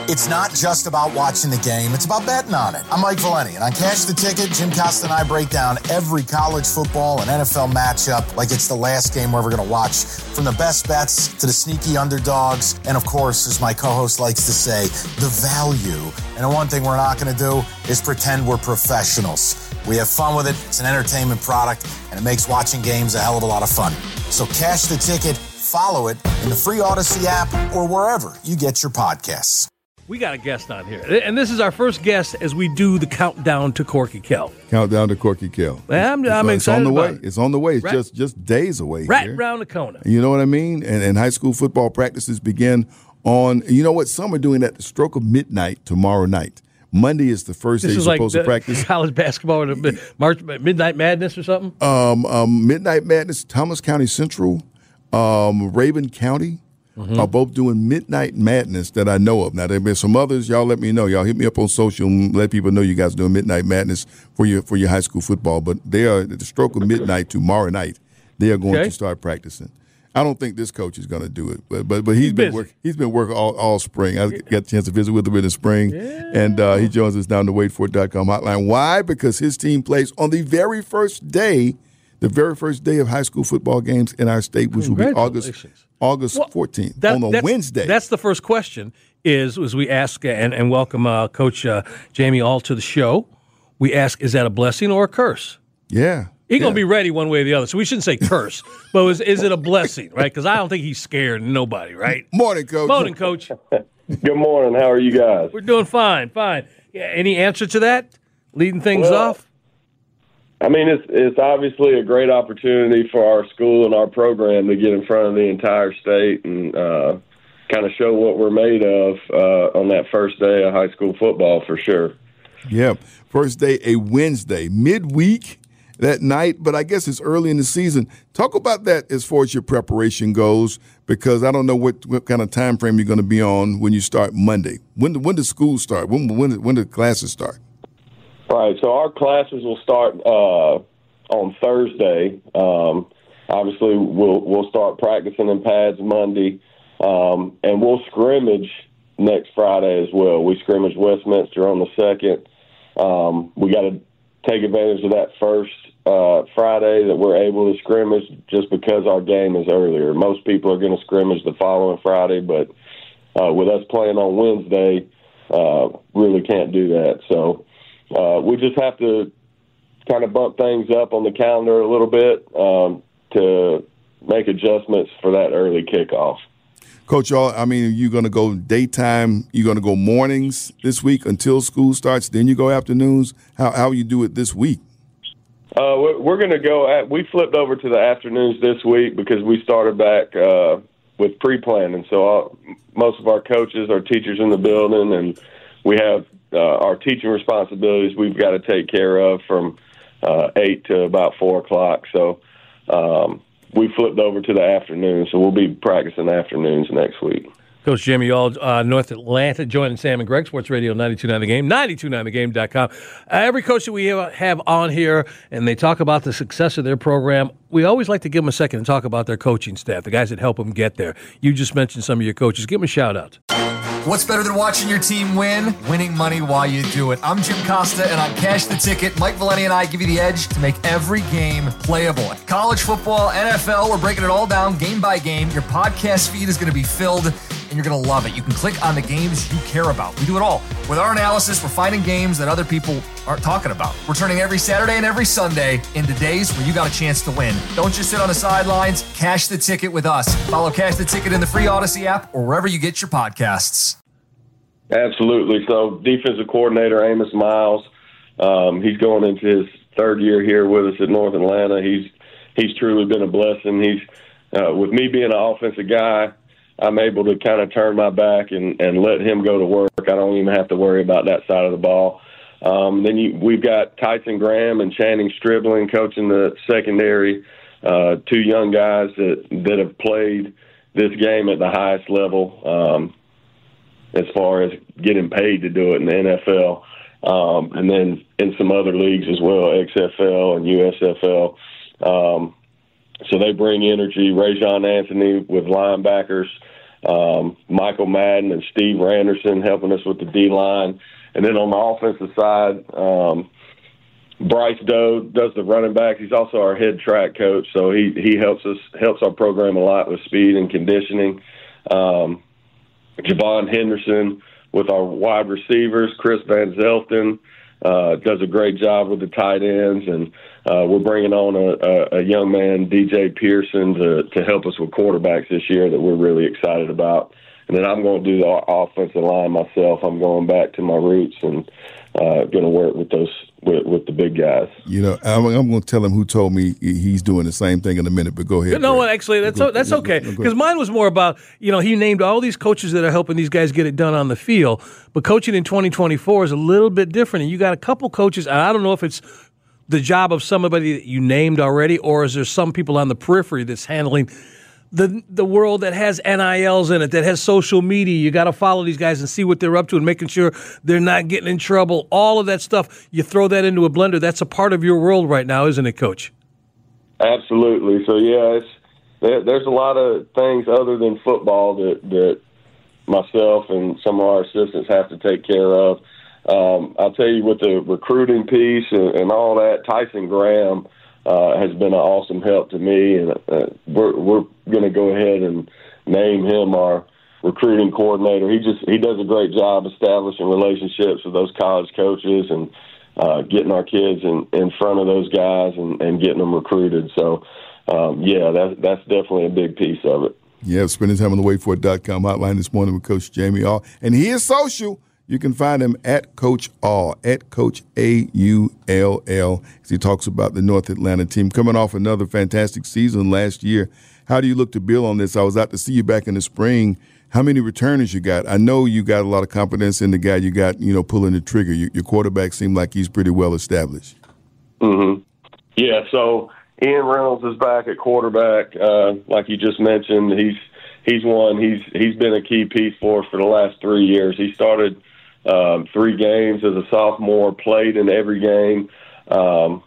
It's not just about watching the game, it's about betting on it. I'm Mike Valeni, and on Cash the Ticket, Jim Costa and I break down every college football and NFL matchup like it's the last game we're ever going to watch. From the best bets to the sneaky underdogs, and of course, as my co-host likes to say, the value. And the one thing we're not going to do is pretend we're professionals. We have fun with it, it's an entertainment product, and it makes watching games a hell of a lot of fun. So Cash the Ticket, follow it in the free Odyssey app or wherever you get your podcasts. We got a guest on here, and this is our first guest as we do the countdown to Corky Kell. Countdown to Corky Kell. I'm excited. It's on the way. About it. It's on the way. It's just days away. Right here. around the corner. You know what I mean? And high school football practices begin on, you know what? Some are doing at the stroke of midnight tomorrow night. Monday is the first day you're supposed to practice. College basketball or Midnight Madness or something? Midnight Madness, Thomas County Central, Raven County. Are both doing Midnight Madness that I know of. Now, there have been some others. Y'all let me know. Y'all hit me up on social and let people know you guys are doing Midnight Madness for your high school football. But they are at the stroke of midnight tomorrow night. They are going to start practicing. I don't think this coach is going to do it, but he's been working all spring. I got a chance to visit with him in the spring, and he joins us down the WadeFord.com hotline. Why? Because his team plays on the very first day of high school football games in our state, which will be August 14th on a Wednesday. That's the first question is we ask and welcome Coach Jamie Ault to the show. We ask, is that a blessing or a curse? Yeah. He's going to be ready one way or the other, so we shouldn't say curse, but is it a blessing, right? Because I don't think he's scared of nobody, right? Morning, Coach. Morning, Coach. Good morning. How are you guys? We're doing fine. Yeah, any answer to that? Leading things off? I mean, it's obviously a great opportunity for our school and our program to get in front of the entire state and kind of show what we're made of on that first day of high school football for sure. Yeah, first day, a Wednesday, midweek that night, but I guess it's early in the season. Talk about that as far as your preparation goes, because I don't know what kind of time frame you're going to be on when you start Monday. When does school start? When do classes start? Right, so our classes will start on Thursday. Obviously, we'll start practicing in pads Monday, and we'll scrimmage next Friday as well. We scrimmage Westminster on the 2nd. We got to take advantage of that first Friday that we're able to scrimmage just because our game is earlier. Most people are going to scrimmage the following Friday, but with us playing on Wednesday, really can't do that. So we just have to kind of bump things up on the calendar a little bit to make adjustments for that early kickoff. Coach, I mean, are you going to go daytime? You're going to go mornings this week until school starts, then you go afternoons? How you do it this week? We're going to go we flipped over to the afternoons this week because we started back with pre-planning. So most of our coaches are teachers in the building, and we have our teaching responsibilities we've got to take care of from 8 to about 4 o'clock. So we flipped over to the afternoon, so we'll be practicing afternoons next week. Coach Jamie Ault, North Atlanta, joining Sam and Greg, Sports Radio 92.9 The Game, 92.9thegame.com. Every coach that we have on here, and they talk about the success of their program, we always like to give them a second and talk about their coaching staff, the guys that help them get there. You just mentioned some of your coaches. Give them a shout-out. What's better than watching your team win? Winning money while you do it. I'm Jim Costa, and on Cash the Ticket, Mike Valeni and I give you the edge to make every game playable. College football, NFL, we're breaking it all down game by game. Your podcast feed is going to be filled, and you're going to love it. You can click on the games you care about. We do it all. With our analysis, we're finding games that other people aren't talking about. We're turning every Saturday and every Sunday into days where you got a chance to win. Don't just sit on the sidelines. Cash the Ticket with us. Follow Cash the Ticket in the free Odyssey app or wherever you get your podcasts. Absolutely. So defensive coordinator Amos Miles, he's going into his third year here with us at North Atlanta. He's truly been a blessing. He's with me being an offensive guy, I'm able to kind of turn my back and let him go to work. I don't even have to worry about that side of the ball. We've got Tyson Graham and Channing Stribling coaching the secondary, two young guys that have played this game at the highest level as far as getting paid to do it in the NFL. And then in some other leagues as well, XFL and USFL. So they bring energy. Rajon Anthony with linebackers, Michael Madden and Steve Randerson helping us with the D-line. And then on the offensive side, Bryce Doe does the running back. He's also our head track coach, so he helps our program a lot with speed and conditioning. Javon Henderson with our wide receivers. Chris Van Zelten does a great job with the tight ends, and we're bringing on a young man, DJ Pearson, to help us with quarterbacks this year that we're really excited about. And then I'm going to do the offensive line myself. I'm going back to my roots and going to work with the big guys. You know, I'm going to tell him who told me he's doing the same thing in a minute, but go ahead. No, actually, that's okay. Because mine was more about, he named all these coaches that are helping these guys get it done on the field, but coaching in 2024 is a little bit different. And you got a couple coaches, and I don't know if it's the job of somebody that you named already, or is there some people on the periphery that's handling the world that has NILs in it, that has social media. You got to follow these guys and see what they're up to and making sure they're not getting in trouble. All of that stuff, you throw that into a blender. That's a part of your world right now, isn't it, Coach? Absolutely. So, yeah, there's a lot of things other than football that myself and some of our assistants have to take care of. I'll tell you, with the recruiting piece and all that, Tyson Graham has been an awesome help to me, and we're going to go ahead and name him our recruiting coordinator. He does a great job establishing relationships with those college coaches and getting our kids in front of those guys and getting them recruited. So, that's definitely a big piece of it. Yeah, spending time on the waitfor.com hotline this morning with Coach Jamie All. And he is social. You can find him at Coach All, at Coach AULL, as he talks about the North Atlanta team. Coming off another fantastic season last year, how do you look to build on this? I was out to see you back in the spring. How many returners you got? I know you got a lot of confidence in the guy you got, pulling the trigger. Your quarterback seemed like he's pretty well established. Mm-hmm. Yeah, so Ian Reynolds is back at quarterback. Like you just mentioned, he's been a key piece for us for the last 3 years. He started 3 games as a sophomore, played in every game. And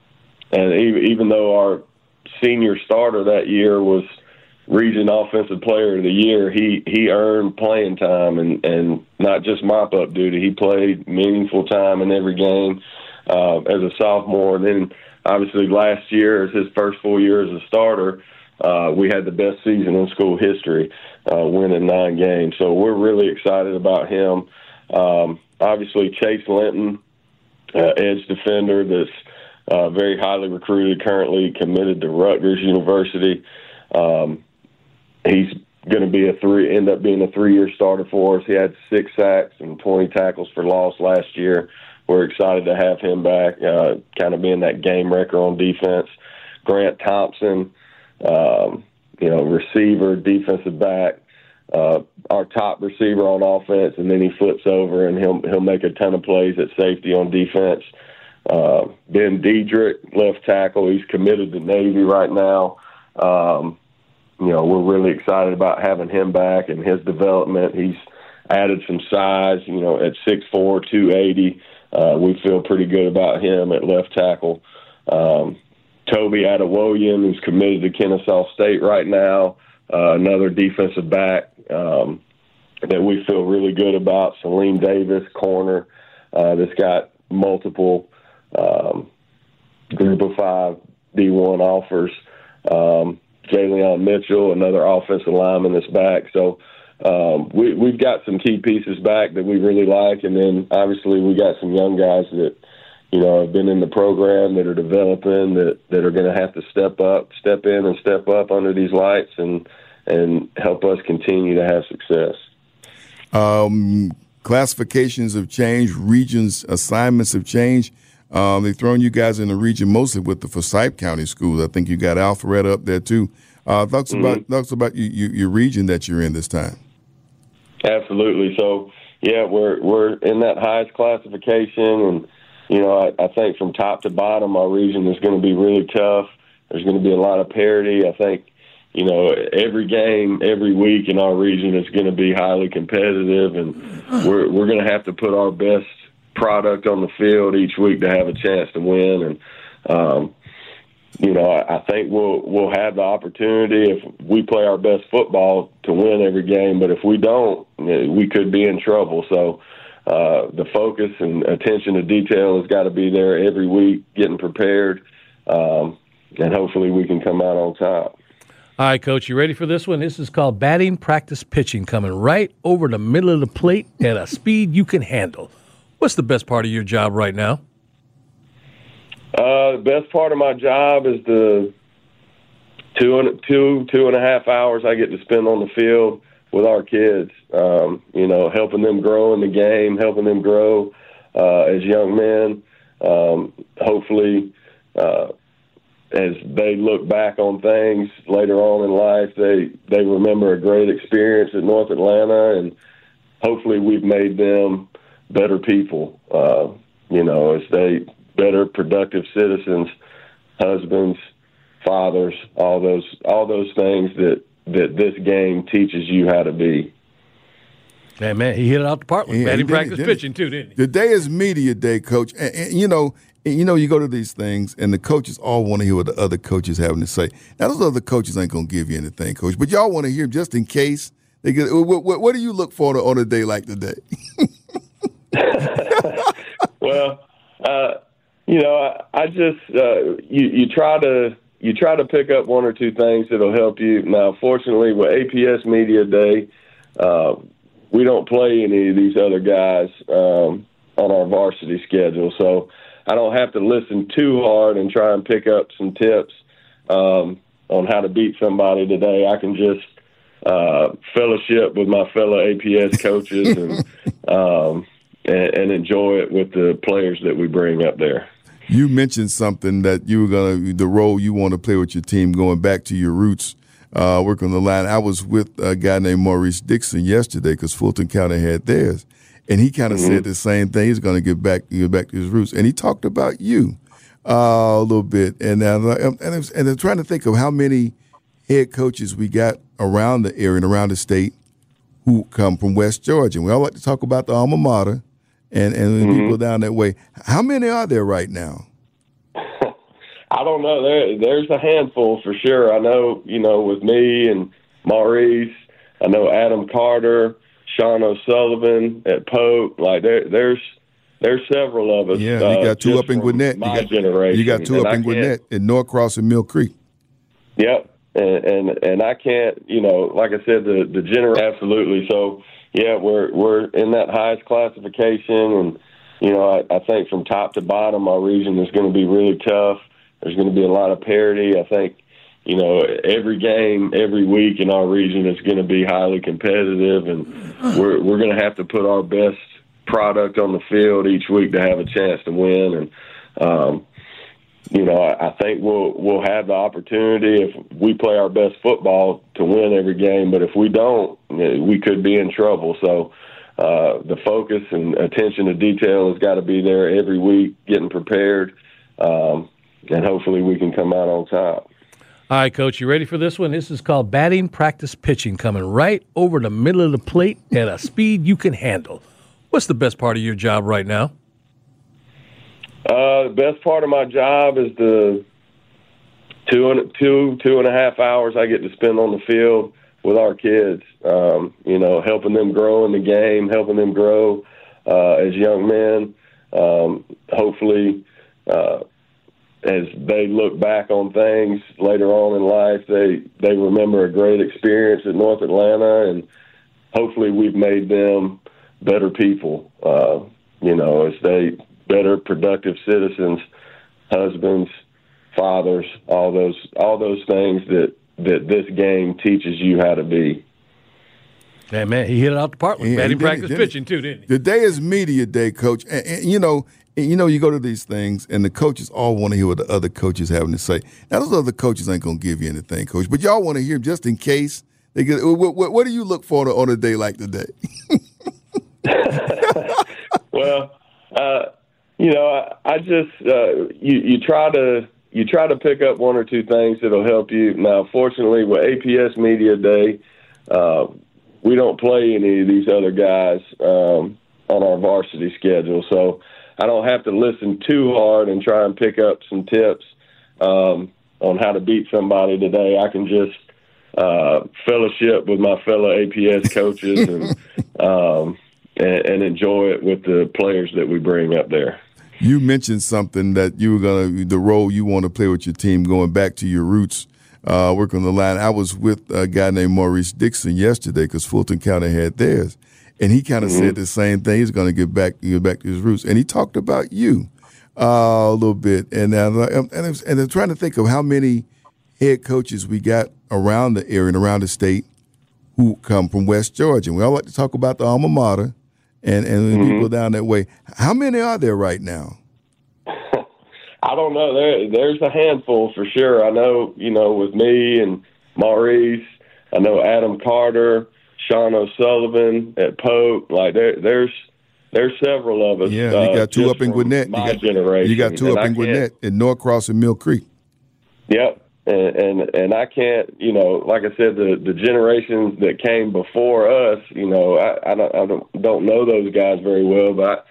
even though our senior starter that year was Region Offensive Player of the Year, he earned playing time and not just mop-up duty. He played meaningful time in every game as a sophomore. And then, obviously, last year, as his first full year as a starter, we had the best season in school history, winning 9 games. So we're really excited about him. Obviously, Chase Linton, edge defender that's very highly recruited, currently committed to Rutgers University. He's going to end up being a 3-year starter for us. He had 6 sacks and 20 tackles for loss last year. We're excited to have him back, kind of being that game wrecker on defense. Grant Thompson, receiver, defensive back. Our top receiver on offense, and then he flips over and he'll make a ton of plays at safety on defense. Ben Diedrich, left tackle, he's committed to Navy right now. We're really excited about having him back and his development. He's added some size, at 6'4", 280. We feel pretty good about him at left tackle. Toby Adewoyan, who's committed to Kennesaw State right now, another defensive back that we feel really good about. Salim Davis, corner, that's got multiple Group of 5 D1 offers. Jalen Mitchell, another offensive lineman that's back. So we've got some key pieces back that we really like, and then obviously we got some young guys that have been in the program that are developing that are going to have to step up under these lights and help us continue to have success. Classifications have changed. Regions assignments have changed. They've thrown you guys in the region mostly with the Forsyth County schools. I think you got Alpharetta up there too. Talks about your region that you're in this time. Absolutely. So yeah, we're in that highest classification, and I think from top to bottom, our region is going to be really tough. There's going to be a lot of parity. I think every game, every week in our region is going to be highly competitive, and we're going to have to put our best product on the field each week to have a chance to win. And I think we'll have the opportunity if we play our best football to win every game. But if we don't, we could be in trouble. So the focus and attention to detail has got to be there every week, getting prepared, and hopefully we can come out on top. All right, Coach, you ready for this one? This is called batting practice pitching, coming right over the middle of the plate at a speed you can handle. What's the best part of your job right now? The best part of my job is the two and a half hours I get to spend on the field with our kids, helping them grow in the game, helping them grow as young men. Hopefully, as they look back on things later on in life, they remember a great experience at North Atlanta, and hopefully we've made them better people, as they better productive citizens, husbands, fathers, all those things that this game teaches you how to be. Hey, man, he hit it out the park with batting practice pitching too, didn't he? Today is media day, Coach. And you go to these things, and the coaches all want to hear what the other coaches having to say. Now, those other coaches ain't going to give you anything, Coach, but y'all want to hear just in case. They get. What do you look for on a day like today? Well, I just you try to pick up one or two things that'll help you. Now, fortunately, with APS Media Day, we don't play any of these other guys on our varsity schedule, so I don't have to listen too hard and try and pick up some tips on how to beat somebody today. I can just fellowship with my fellow APS coaches and enjoy it with the players that we bring up there. You mentioned something that you were the role you want to play with your team, going back to your roots, working on the line. I was with a guy named Maurice Dixon yesterday because Fulton County had theirs, and he kind of said the same thing. He's going to get back to his roots, and he talked about you a little bit. And I'm trying to think of how many head coaches we got around the area and around the state who come from West Georgia. And we all like to talk about the alma mater and people down that way. How many are there right now? I don't know. There's a handful for sure. I know, with me and Maurice, I know Adam Carter, Sean O'Sullivan at Pope. Like there's several of us. Yeah, you got two up in Gwinnett. Generation. You got two up in Gwinnett in Norcross and Mill Creek. Yep. And I can't, like I said, the general, absolutely. So, yeah, we're in that highest classification, and, I think from top to bottom, our region is going to be really tough. There's going to be a lot of parity. I think, every game, every week in our region is going to be highly competitive, and we're going to have to put our best product on the field each week to have a chance to win. And, I think we'll have the opportunity if we play our best football to win every game. But if we don't, we could be in trouble. So the focus and attention to detail has got to be there every week, getting prepared, and hopefully we can come out on top. All right, Coach, you ready for this one? This is called batting practice pitching, coming right over the middle of the plate at a speed you can handle. What's the best part of your job right now? The best part of my job is the two and a half hours I get to spend on the field with our kids, helping them grow in the game, helping them grow as young men. Hopefully, as they look back on things later on in life, they remember a great experience at North Atlanta, and hopefully we've made them better people, as they better productive citizens, husbands, fathers, all those things that this game teaches you how to be. Hey, man, he hit it out the park with batting practice pitching too, didn't he? Today is media day, Coach. And you go to these things, and the coaches all want to hear what the other coaches having to say. Now, those other coaches ain't going to give you anything, Coach, but y'all want to hear just in case. They get. What do you look for on a day like today? Well, I just you try to pick up one or two things that'll help you. Now, fortunately, with APS Media Day, we don't play any of these other guys on our varsity schedule, so I don't have to listen too hard and try and pick up some tips on on how to beat somebody today. I can just fellowship with my fellow APS coaches and enjoy it with the players that we bring up there. You mentioned something that you were the role you want to play with your team, going back to your roots, working on the line. I was with a guy named Maurice Dixon yesterday because Fulton County had theirs, and he kind of said the same thing. He's going to get back to his roots, and he talked about you a little bit. And I'm trying to think of how many head coaches we got around the area and around the state who come from West Georgia. We all like to talk about the alma mater and people down that way. How many are there right now? I don't know. There's a handful for sure. I know, with me and Maurice, I know Adam Carter, Sean O'Sullivan at Pope. Like there's several of us. Yeah, you got two up in Gwinnett. My generation. You got two up in Gwinnett, in Norcross and Mill Creek. Yep. And I can't, like I said, the generations that came before us, I don't know those guys very well, but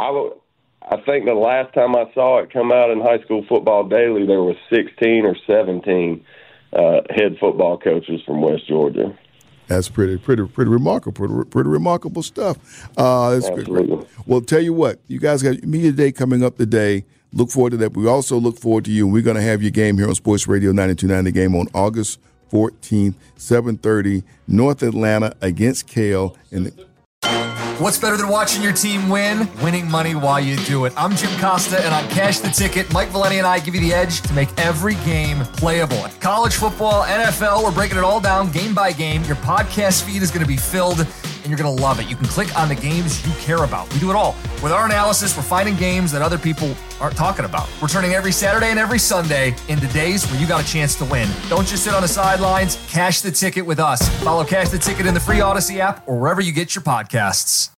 I think the last time I saw it come out in High School Football Daily, there was 16 or 17 head football coaches from West Georgia. That's pretty remarkable. Pretty remarkable stuff. That's Absolutely. Great. Well, tell you what, you guys got Media Day coming up today. Look forward to that. We also look forward to you. We're going to have your game here on Sports Radio 92.9 The Game on August 14th, 7:30, North Atlanta against Cale. What's better than watching your team win? Winning money while you do it. I'm Jim Costa, and on Cash the Ticket, Mike Valeni and I give you the edge to make every game playable. College football, NFL, we're breaking it all down game by game. Your podcast feed is going to be filled, and you're going to love it. You can click on the games you care about. We do it all. With our analysis, we're finding games that other people aren't talking about. We're turning every Saturday and every Sunday into days where you got a chance to win. Don't just sit on the sidelines. Cash the Ticket with us. Follow Cash the Ticket in the free Odyssey app or wherever you get your podcasts.